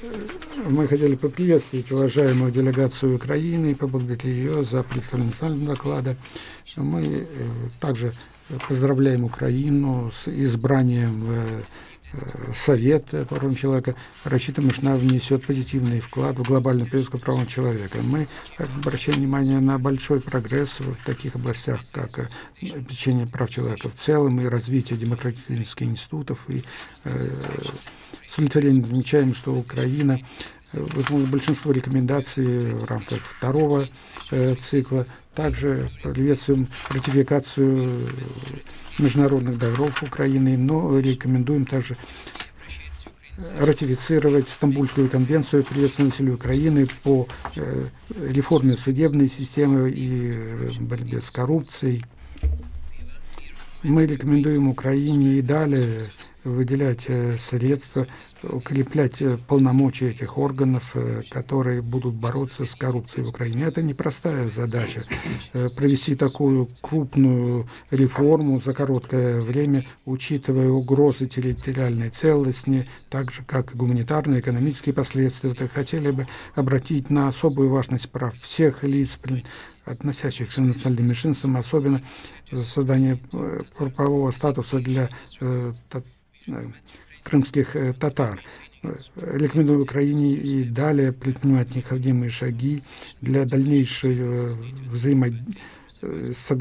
Мы хотели поприветствовать уважаемую делегацию Украины и поблагодарить ее за представление национального доклада. Мы также поздравляем Украину с избранием в Совет по правам человека. Рассчитываем, что она внесет позитивный вклад в глобальную повестку правам человека. Мы обращаем внимание на большой прогресс в таких областях, как обеспечение прав человека в целом и развитие демократических институтов. И с удовлетворением отмечаем, что Украина выполнила большинство рекомендаций в рамках второго цикла. Также приветствуем ратификацию международных договоров Украины, но рекомендуем также ратифицировать Стамбульскую конвенцию о приветственном населению Украины по реформе судебной системы и борьбе с коррупцией. Мы рекомендуем Украине и далее выделять средства, укреплять полномочия этих органов, которые будут бороться с коррупцией в Украине. Это непростая задача. Провести такую крупную реформу за короткое время, учитывая угрозы территориальной целостности, так же как и гуманитарные, экономические последствия. Хотели бы обратить на особую важность прав всех лиц, относящихся к национальным меньшинствам, особенно создание правового статуса для крымских татар. Рекомендую Украине и далее предпринимать необходимые шаги для дальнейшего взаимодействия